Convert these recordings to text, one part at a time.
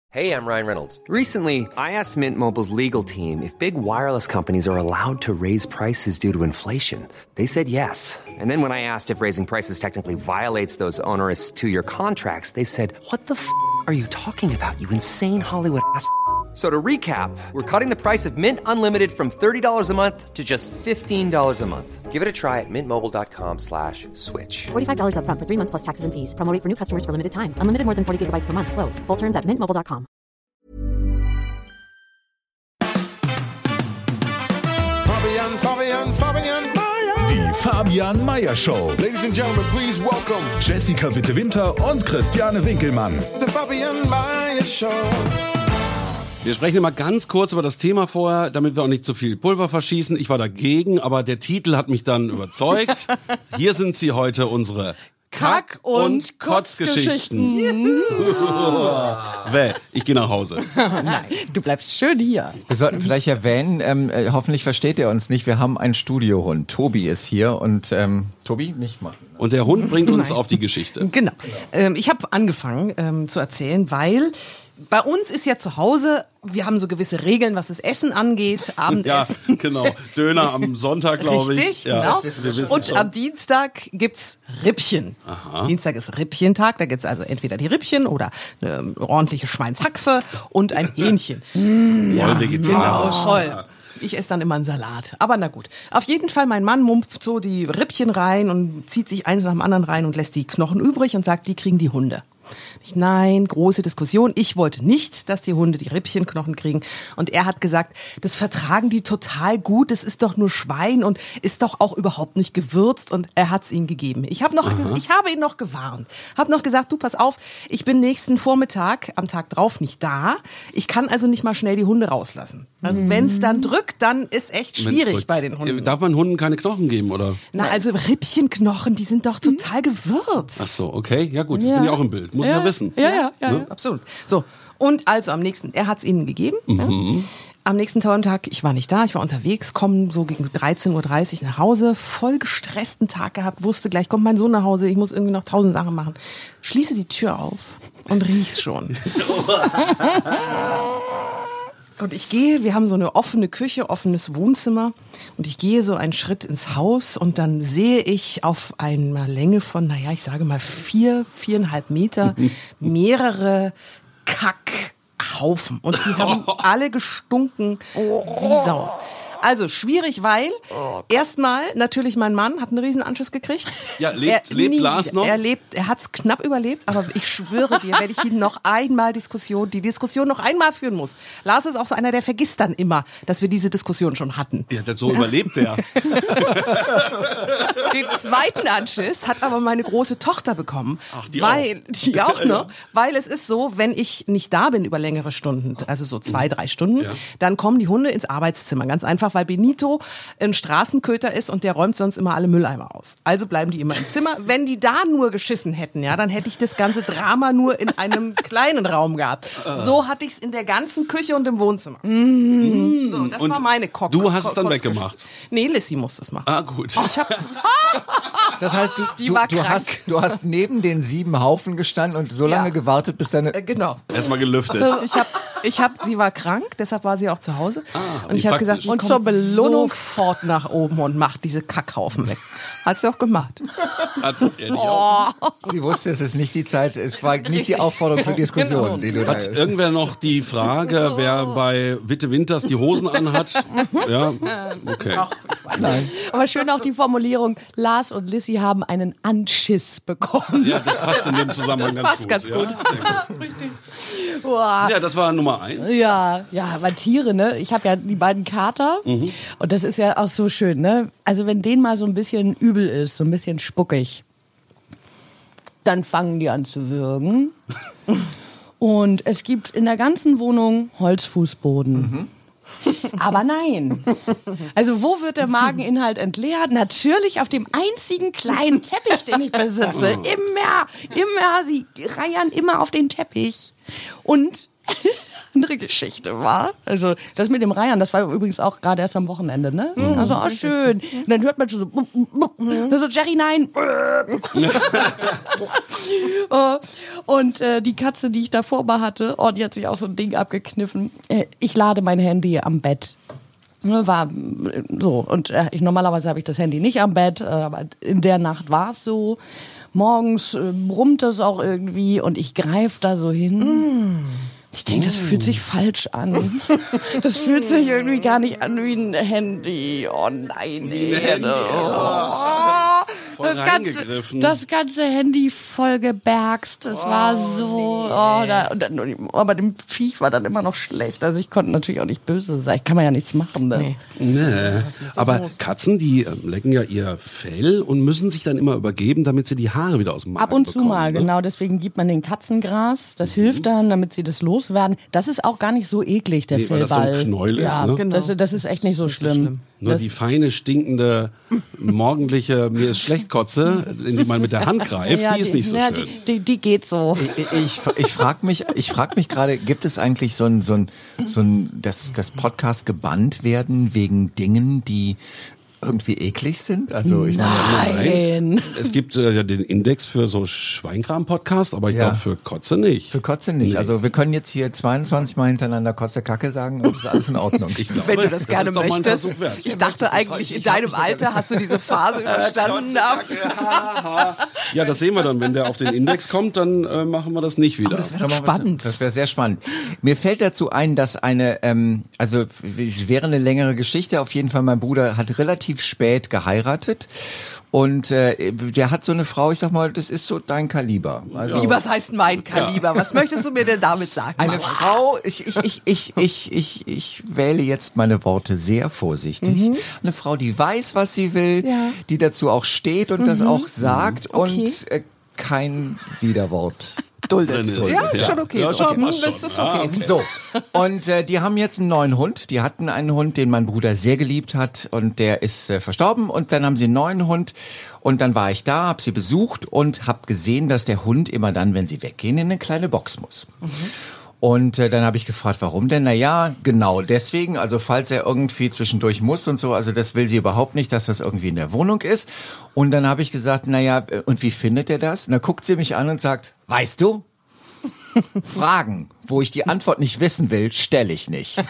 Hey, I'm Ryan Reynolds. Recently, I asked Mint Mobile's legal team if big wireless companies are allowed to raise prices due to inflation. They said yes. And then when I asked if raising prices technically violates those onerous two-year contracts, they said, "What the f*** are you talking about, you insane Hollywood ass?" So to recap, we're cutting the price of Mint Unlimited from $30 a month to just $15 a month. Give it a try at mintmobile.com/switch. $45 up front for 3 months plus taxes and fees. Promo rate for new customers for limited time. Unlimited more than 40 gigabytes per month. Slows full terms at mintmobile.com. Fabian Meyer. Die Fabian Meyer Show. Ladies and gentlemen, please welcome Jessica Witte-Winter und Christiane Winkelmann. the Fabian Meyer Show. Wir sprechen immer ganz kurz über das Thema vorher, damit wir auch nicht zu viel Pulver verschießen. Ich war dagegen, aber der Titel hat mich dann überzeugt. Hier sind sie heute, unsere Kack- und Kotzgeschichten. Ich gehe nach Hause. Nein, du bleibst schön hier. Wir sollten vielleicht erwähnen, hoffentlich versteht ihr uns nicht, wir haben einen Studiohund. Tobi ist hier und Tobi, nicht machen. Und der Hund bringt uns auf die Geschichte. Genau. Ich habe angefangen zu erzählen, weil bei uns ist ja zu Hause, wir haben so gewisse Regeln, was das Essen angeht, Abendessen. Ja, genau. Döner am Sonntag, glaube ich. Richtig, ja, genau. wir wissen Und schon. am Dienstag gibt's Rippchen. Aha. Dienstag ist Rippchentag, da gibt's also entweder die Rippchen oder eine ordentliche Schweinshaxe und ein Hähnchen. Voll vegetarisch. Genau, voll. Ich esse dann immer einen Salat. Aber na gut. Auf jeden Fall, mein Mann mumpft so die Rippchen rein und zieht sich eins nach dem anderen rein und lässt die Knochen übrig und sagt, die kriegen die Hunde. Nein, große Diskussion. Ich wollte nicht, dass die Hunde die Rippchenknochen kriegen. Und er hat gesagt, das vertragen die total gut. Das ist doch nur Schwein und ist doch auch überhaupt nicht gewürzt. Und er hat es ihnen gegeben. Ich habe ihn noch gewarnt. Habe noch gesagt, du pass auf, ich bin nächsten Vormittag am Tag drauf nicht da. Ich kann also nicht mal schnell die Hunde rauslassen. Also wenn es dann drückt, dann ist echt schwierig bei den Hunden. Darf man Hunden keine Knochen geben, oder? Na, also Rippchenknochen, die sind doch total gewürzt. Ach so, okay. Ja gut, ich bin ja auch im Bild. Muss ich ja wissen. Ja, absolut. So, und also er hat es ihnen gegeben. Ja. Am nächsten Tag, ich war nicht da, ich war unterwegs, komme so gegen 13.30 Uhr nach Hause, voll gestressten Tag gehabt, wusste gleich, kommt mein Sohn nach Hause, ich muss irgendwie noch 1000 Sachen machen. Schließe die Tür auf und riech's schon. Und ich gehe, wir haben so eine offene Küche, offenes Wohnzimmer und ich gehe so einen Schritt ins Haus und dann sehe ich auf einer Länge von, naja, ich sage mal 4,5 Meter mehrere Kackhaufen und die haben alle gestunken wie Sau. Also schwierig, weil erstmal natürlich mein Mann hat einen riesen Anschiss gekriegt. Ja, lebt Lars noch? Er hat's knapp überlebt, aber ich schwöre dir, wenn ich ihn noch einmal die Diskussion noch einmal führen muss. Lars ist auch so einer, der vergisst dann immer, dass wir diese Diskussion schon hatten. Ja, so überlebt er. Den zweiten Anschiss hat aber meine große Tochter bekommen. Ach, die auch noch. Weil es ist so, wenn ich nicht da bin über längere Stunden, also so 2-3 Stunden, dann kommen die Hunde ins Arbeitszimmer. Ganz einfach, weil Benito ein Straßenköter ist und der räumt sonst immer alle Mülleimer aus. Also bleiben die immer im Zimmer. Wenn die da nur geschissen hätten, ja, dann hätte ich das ganze Drama nur in einem kleinen Raum gehabt. So hatte ich es in der ganzen Küche und im Wohnzimmer. So, das war meine Du hast es dann weggemacht? Nee, Lissy musste es machen. Ah, gut. Das heißt, du hast neben den 7 Haufen gestanden und so lange gewartet, bis deine... Genau. Erstmal gelüftet. Sie war krank, deshalb war sie auch zu Hause. Und ich habe gesagt, und zur Belohnung sofort nach oben und macht diese Kackhaufen weg. Hat sie auch gemacht. Sie wusste, es ist nicht die Zeit, es war nicht die Aufforderung für Diskussion. Genau. Die du Hat irgendwer noch die Frage, wer bei Witte Winters die Hosen anhat? Ja, okay. Nein. Aber schön auch die Formulierung, Lars und Lissy haben einen Anschiss bekommen. Ja, das passt in dem Zusammenhang Das passt ganz gut. Ja, sehr gut. Richtig. Boah. Ja, das war Nummer 1. Ja, weil Tiere, ne? Ich habe ja die beiden Kater und das ist ja auch so schön, ne? Also wenn denen mal so ein bisschen übel ist, so ein bisschen spuckig, dann fangen die an zu würgen. Und es gibt in der ganzen Wohnung Holzfußboden. Aber nein. Also wo wird der Mageninhalt entleert? Natürlich auf dem einzigen kleinen Teppich, den ich besitze. Immer. Sie reiern immer auf den Teppich. Und ein ihre Geschichte war. Also das mit dem Reihern, das war übrigens auch gerade erst am Wochenende, ne? Also, schön. Und dann hört man schon so, so Jerry, nein. Und die Katze, die ich davor mal hatte, die hat sich auch so ein Ding abgekniffen. Ich lade mein Handy am Bett. War so. Und normalerweise habe ich das Handy nicht am Bett, aber in der Nacht war es so. Morgens brummt es auch irgendwie und ich greife da so hin. Ich denke, das fühlt sich falsch an. Das fühlt sich irgendwie gar nicht an wie ein Handy. Oh nein, das ganze Handy voll gebergst. Das war so. Aber dem Viech war dann immer noch schlecht. Also ich konnte natürlich auch nicht böse sein. Kann man ja nichts machen. Ne? Nee. Aber Katzen, die lecken ja ihr Fell und müssen sich dann immer übergeben, damit sie die Haare wieder aus dem Magen Ab und zu bekommen, mal, ne? genau. Deswegen gibt man den Katzengras. Das hilft dann, damit sie das loswerden. Das ist auch gar nicht so eklig, der weil das so Fellball. ein Knäuel ist, ne? Genau. Das ist echt nicht so schlimm. Nur die feine, stinkende, morgendliche, mir ist schlecht Kotze, in die man mit der Hand greift, die ist nicht so schön. Die geht so. Ich frag mich gerade, gibt es eigentlich das Podcast gebannt werden wegen Dingen, die irgendwie eklig sind? Also ich meine, Nein. Es gibt ja den Index für so Schweinkram-Podcast, aber ich glaube für Kotze nicht. Für Kotze nicht. Nee. Also wir können jetzt hier 22 Mal hintereinander Kotze Kacke sagen und das ist alles in Ordnung. Ich glaube, Wenn du das gerne ist doch mal ein möchtest. Versuch wert. Ich dachte eigentlich, in deinem Alter hast du diese Phase überstanden. Ja, das sehen wir dann. Wenn der auf den Index kommt, dann machen wir das nicht wieder. Das wäre doch spannend. Das wäre sehr spannend. Mir fällt dazu ein, dass es wäre eine längere Geschichte. Auf jeden Fall, mein Bruder hat relativ spät geheiratet und der hat so eine Frau, ich sag mal, das ist so dein Kaliber. Also, Wie, was heißt mein Kaliber? Was möchtest du mir denn damit sagen? eine Mama? Frau, ich wähle jetzt meine Worte sehr vorsichtig. Eine Frau, die weiß, was sie will, die dazu auch steht und das auch sagt und kein Widerwort. Duldet. Ja, ist schon okay. Ja, so. schon, passt Das schon. ist okay. So, und die haben jetzt einen neuen Hund. Die hatten einen Hund, den mein Bruder sehr geliebt hat und der ist verstorben und dann haben sie einen neuen Hund und dann war ich da, habe sie besucht und habe gesehen, dass der Hund immer dann, wenn sie weggehen, in eine kleine Box muss. Und dann habe ich gefragt, warum denn? Naja, genau deswegen, also falls er irgendwie zwischendurch muss und so, also das will sie überhaupt nicht, dass das irgendwie in der Wohnung ist. Und dann habe ich gesagt, naja, und wie findet er das? Und dann guckt sie mich an und sagt, weißt du? Fragen, wo ich die Antwort nicht wissen will, stelle ich nicht.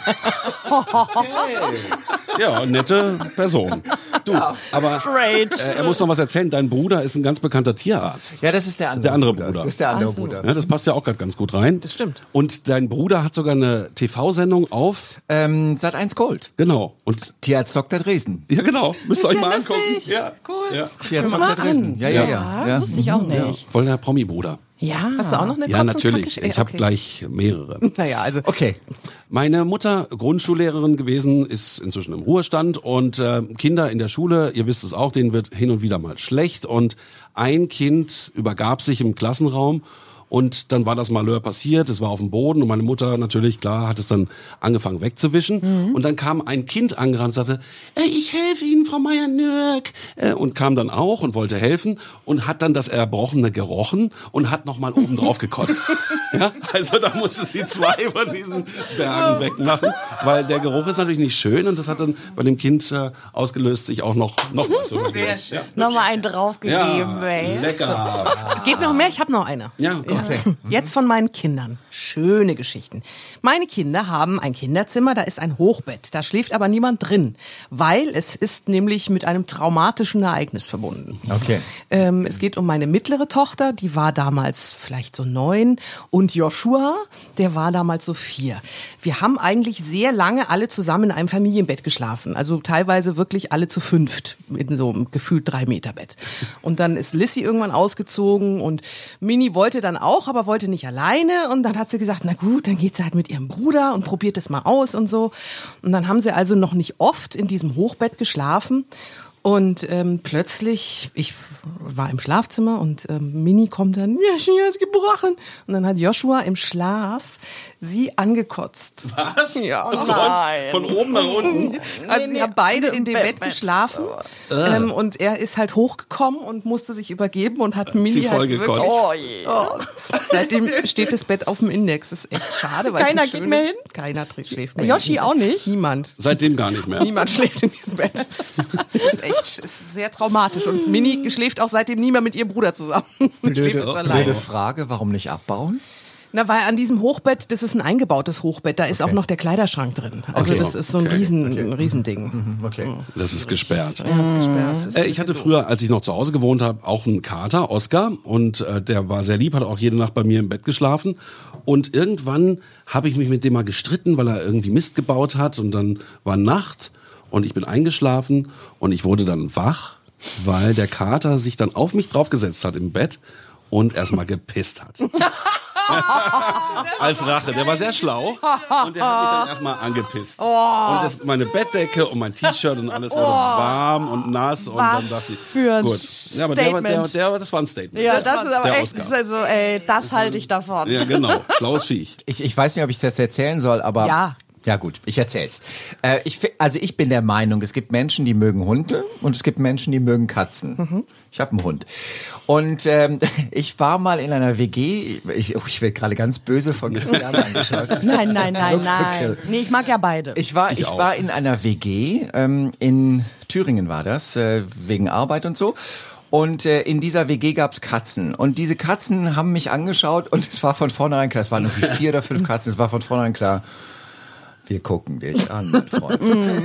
Ja, nette Person. Du, aber er muss noch was erzählen. Dein Bruder ist ein ganz bekannter Tierarzt. Ja, das ist der andere, Der andere Bruder. Das ist der andere Bruder. Ja, das passt ja auch gerade ganz gut rein. Das stimmt. Und dein Bruder hat sogar eine TV-Sendung auf. Sat.1 Gold. Genau. Und Tierarzt Dr. Dresden. ja, genau. Müsst ihr euch ja mal lustig. angucken. Ja. Cool. Ja. Tierarzt Dr. Dresden. Ja. Wusste ich auch Ja. nicht. Voll der Promi-Bruder. Ja. Hast du auch noch eine Ja, Kotz- und natürlich. Kacke- Ich habe okay. gleich mehrere. Naja, also Okay. Meine Mutter, Grundschullehrerin gewesen, ist inzwischen im Ruhestand und Kinder in der Schule, ihr wisst es auch, denen wird hin und wieder mal schlecht und ein Kind übergab sich im Klassenraum und dann war das Malheur passiert, es war auf dem Boden und meine Mutter natürlich, klar, hat es dann angefangen wegzuwischen und dann kam ein Kind angerannt und sagte, ich helfe Ihnen, Frau Meier-Nürk und kam dann auch und wollte helfen und hat dann das Erbrochene gerochen und hat nochmal oben drauf gekotzt. Ja, also da musste sie 2 von diesen Bergen wegmachen, weil der Geruch ist natürlich nicht schön und das hat dann bei dem Kind ausgelöst, sich auch noch mal zu übergeben. sehr schön. Nochmal einen draufgegeben, ey. Lecker. Geht noch mehr? Ich habe noch eine. Ja, okay. Jetzt von meinen Kindern. Schöne Geschichten. Meine Kinder haben ein Kinderzimmer, da ist ein Hochbett. Da schläft aber niemand drin, weil es ist nämlich mit einem traumatischen Ereignis verbunden. Okay. Es geht um meine mittlere Tochter, die war damals vielleicht so 9 und Joshua, der war damals so 4. Wir haben eigentlich sehr lange alle zusammen in einem Familienbett geschlafen, also teilweise wirklich alle zu 5 in so einem gefühlt 3-Meter-Bett. Und dann ist Lissy irgendwann ausgezogen und Mini wollte dann auch, aber wollte nicht alleine und dann hat sie gesagt, na gut, dann geht sie halt mit ihrem Bruder und probiert es mal aus und so. Und dann haben sie also noch nicht oft in diesem Hochbett geschlafen. Und plötzlich, ich war im Schlafzimmer und Mini kommt dann, ja, sie ist gebrochen. Und dann hat Joshua im Schlaf sie angekotzt. Was? Ja. Oh Gott, von oben nach unten. Also sie haben beide in dem Bett geschlafen und er ist halt hochgekommen und musste sich übergeben und hat Mini Sie halt vollgekotzt. wirklich... Oh. Seitdem steht das Bett auf dem Index. Das ist echt schade. Weil Keiner es ein geht mehr schönes- hin? Keiner schläft mehr. Yoshi hin. auch nicht? Niemand. Seitdem gar nicht mehr. Niemand schläft in diesem Bett. Das ist echt das ist sehr traumatisch. Und Mini schläft auch seitdem nie mehr mit ihrem Bruder zusammen. Schläft jetzt alleine. Blöde Frage, warum nicht abbauen? Na, weil an diesem Hochbett, das ist ein eingebautes Hochbett, da ist auch noch der Kleiderschrank drin. Also das ist so ein Riesending. Okay. Das ist gesperrt. Ja, ist gesperrt. Das ist Ich hatte früher, als ich noch zu Hause gewohnt habe, auch einen Kater, Oscar, und der war sehr lieb, hat auch jede Nacht bei mir im Bett geschlafen. Und irgendwann habe ich mich mit dem mal gestritten, weil er irgendwie Mist gebaut hat. Und dann war Nacht und ich bin eingeschlafen und ich wurde dann wach, weil der Kater sich dann auf mich draufgesetzt hat im Bett und erstmal gepisst hat. Als Rache. Der war sehr schlau und der hat mich dann erstmal angepisst. Und meine Bettdecke und mein T-Shirt und alles wurde warm und nass. Und dann dachte ich, für ein gut. Ja, aber das war ein Statement. Ja, das ist aber der echt, Oscar. also, ey, das halte ich davon. Ja, genau. Schlaues Viech. Ich weiß nicht, ob ich das erzählen soll, aber... Ja. Ja gut, ich erzähl's. Ich bin der Meinung, es gibt Menschen, die mögen Hunde und es gibt Menschen, die mögen Katzen. Ich habe einen Hund. Und ich war mal in einer WG, ich werde gerade ganz böse von Christiane angeschaut. Nein. Looks to kill. Nee, ich mag ja beide. Ich war in einer WG, in Thüringen war das, wegen Arbeit und so. Und in dieser WG gab's Katzen. Und diese Katzen haben mich angeschaut und es war von vornherein klar, es waren irgendwie 4 oder 5 Katzen, es war von vornherein klar, wir gucken dich an, mein Freund.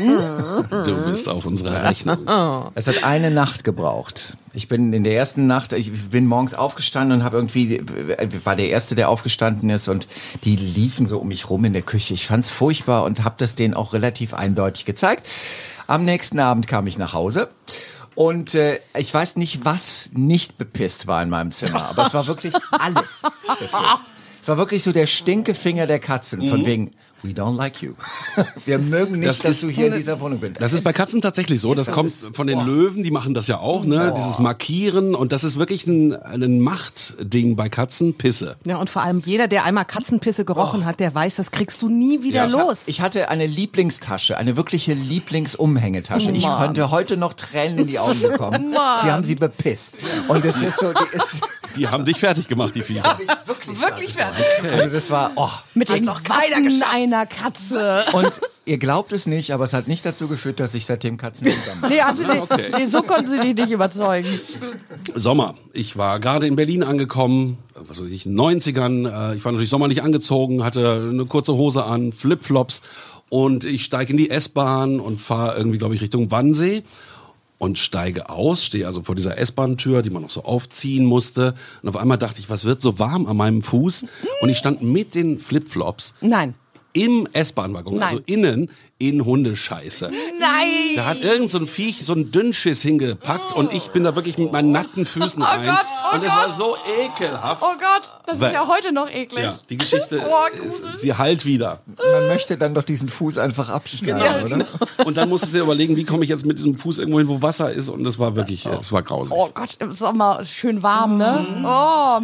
Du bist auf unserer Rechnung. Es hat eine Nacht gebraucht. Ich bin in der ersten Nacht, ich bin morgens aufgestanden und habe irgendwie, war der Erste, der aufgestanden ist und die liefen so um mich rum in der Küche. Ich fand's furchtbar und habe das denen auch relativ eindeutig gezeigt. Am nächsten Abend kam ich nach Hause. Und ich weiß nicht, was nicht bepisst war in meinem Zimmer, aber es war wirklich alles bepisst. Es war wirklich so der Stinkefinger der Katzen, von wegen, we don't like you. Wir mögen nicht, dass du hier in dieser Wohnung bist. Das ist bei Katzen tatsächlich so. Das kommt von den Löwen, die machen das ja auch, ne? Dieses Markieren. Und das ist wirklich ein Machtding bei Katzen, Pisse. Ja, und vor allem jeder, der einmal Katzenpisse gerochen hat, der weiß, das kriegst du nie wieder los. Ich hatte eine Lieblingstasche, eine wirkliche Lieblingsumhängetasche. Ich könnte heute noch Tränen in die Augen bekommen. Die haben sie bepisst. Und es ist so, Die haben dich fertig gemacht, die Viecher. Wirklich fertig. Also das war, Mit den noch keiner Waffen geschafft. einer Katze. Und ihr glaubt es nicht, aber es hat nicht dazu geführt, dass ich seitdem Katzen lieb habe. Nee, haben sie nicht, nee, so konnten sie dich nicht überzeugen. Sommer. Ich war gerade in Berlin angekommen, was weiß ich, in den 90ern. Ich war natürlich sommerlich angezogen, hatte eine kurze Hose an, Flipflops. Und ich steige in die S-Bahn und fahre irgendwie, glaube ich, Richtung Wannsee. Und steige aus, stehe also vor dieser S-Bahn-Tür, die man noch so aufziehen musste. Und auf einmal dachte ich, was wird so warm an meinem Fuß? Und ich stand mit den Flipflops Nein. im S-Bahn-Waggon, also innen in Hundescheiße. Nein! Da hat irgend so ein Viech so einen Dünnschiss hingepackt und ich bin da wirklich mit meinen nackten Füßen rein. Gott, oh und es war so ekelhaft. Oh Gott, das Weil- ist ja heute noch eklig. Ja, die Geschichte, Oh, sie heilt wieder. Man möchte dann doch diesen Fuß einfach abschneiden, oder? Und dann musste sie überlegen, wie komme ich jetzt mit diesem Fuß irgendwo hin, wo Wasser ist. Und das war wirklich, es war grausig. Oh Gott, im Sommer schön warm, ne? Oh,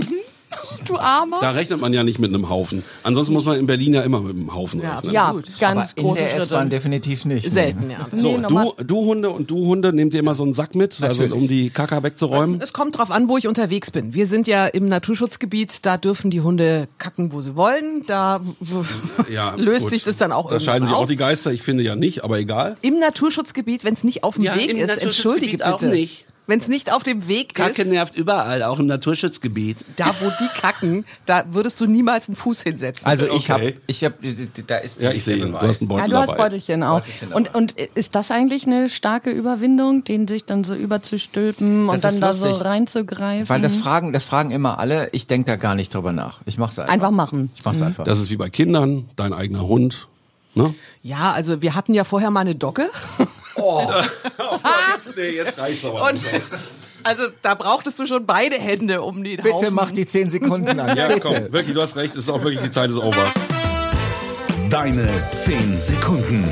du Armer. Da rechnet man ja nicht mit einem Haufen. Ansonsten muss man in Berlin ja immer mit einem Haufen rechnen. Ja, Aber ganz in große der S-Bahn Schritte. definitiv nicht. Selten, ja. So, Nee, normal. du Hunde und du Hunde, nehmt ihr immer so einen Sack mit, also um die Kaka wegzuräumen? Es kommt drauf an, wo ich unterwegs bin. Wir sind ja im Naturschutzgebiet, da dürfen die Hunde kacken, wo sie wollen. Da Ja, löst gut. sich das dann auch Da scheiden sich irgendwann auch auf. die Geister, ich finde ja nicht, aber egal. Im Naturschutzgebiet, wenn es nicht auf dem Ja, Weg im ist, entschuldige Naturschutzgebiet auch bitte. nicht. Wenn es nicht auf dem Weg Kacke ist, nervt überall, auch im Naturschutzgebiet. da wo die kacken, da würdest du niemals einen Fuß hinsetzen. Also ich Okay. habe, da ist Ja, ich sehe ihn. Du hast einen Beutel Ja, du hast dabei. Beutelchen auch. Und ist das eigentlich eine starke Überwindung, den sich dann so überzustülpen und Das dann ist da so lustig. reinzugreifen? Weil das fragen immer alle. Ich denke da gar nicht drüber nach. Ich mach's einfach. Einfach machen. Ich mach's einfach. Das ist wie bei Kindern, dein eigener Hund. Ne? Ja, also wir hatten ja vorher mal eine Dogge. Jetzt reicht's aber. Und also da brauchtest du schon beide Hände, um den Bitte Haufen. mach die 10 Sekunden an. Ja, Bitte. komm, wirklich, du hast recht, es ist auch wirklich, die Zeit ist over. Deine 10 Sekunden.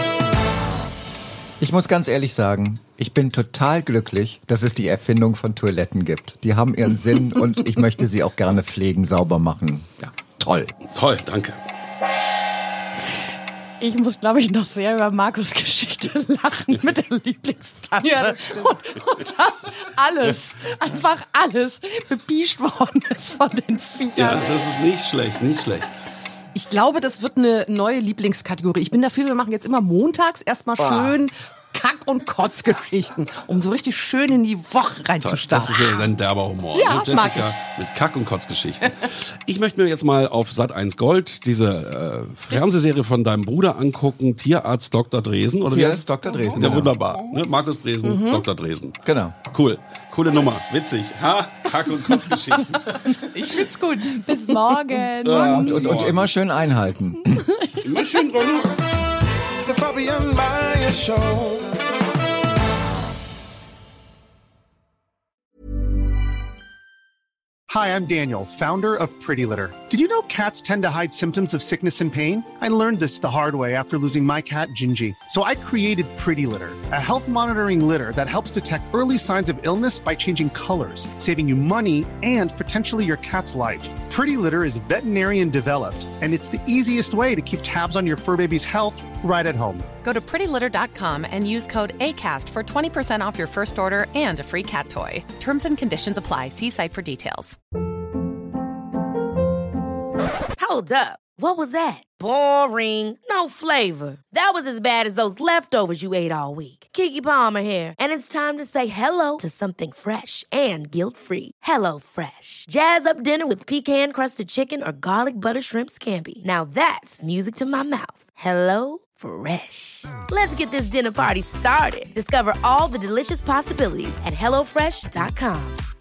Ich muss ganz ehrlich sagen, ich bin total glücklich, dass es die Erfindung von Toiletten gibt. Die haben ihren Sinn und ich möchte sie auch gerne pflegen, sauber machen. Ja. toll. Toll, danke. Ich muss, glaube ich, noch sehr über Markus' Geschichte lachen mit der Lieblingstasche. Ja, das stimmt. Und das alles, einfach alles bepiescht worden ist von den Viechern. Ja, das ist nicht schlecht, nicht schlecht. Ich glaube, das wird eine neue Lieblingskategorie. Ich bin dafür, wir machen jetzt immer montags erstmal schön Kack- und Kotzgeschichten, um so richtig schön in die Woche Das reinzustarten. ist wieder ein derber Humor. Ja, ne? mag Jessica mit Kack- und Kotzgeschichten. Ich möchte mir jetzt mal auf Sat.1 Gold diese Fernsehserie von deinem Bruder angucken, Tierarzt Dr. Dresen. Oder wie heißt es? Tierarzt Dr. Dresen, Ja, genau. wunderbar. Ne? Markus Dresen, Dr. Dresen. Genau. Cool. Coole Nummer. Witzig. Ha? Kack- und Kotzgeschichten. Ich find's gut. Bis morgen. Ja, Und immer schön einhalten. immer schön runter. The Fabian Myers Show. Hi, I'm Daniel, founder of Pretty Litter. Did you know cats tend to hide symptoms of sickness and pain? I learned this the hard way after losing my cat, Gingy. So I created Pretty Litter, a health monitoring litter that helps detect early signs of illness by changing colors, saving you money and potentially your cat's life. Pretty Litter is veterinarian developed, and it's the easiest way to keep tabs on your fur baby's health right at home. Go to prettylitter.com and use code ACAST for 20% off your first order and a free cat toy. Terms and conditions apply. See site for details. Hold up. What was that? Boring. No flavor. That was as bad as those leftovers you ate all week. Keke Palmer here, and it's time to say hello to something fresh and guilt-free. Hello Fresh. Jazz up dinner with pecan-crusted chicken or garlic butter shrimp scampi. Now that's music to my mouth. Hello Fresh. Let's get this dinner party started. Discover all the delicious possibilities at HelloFresh.com.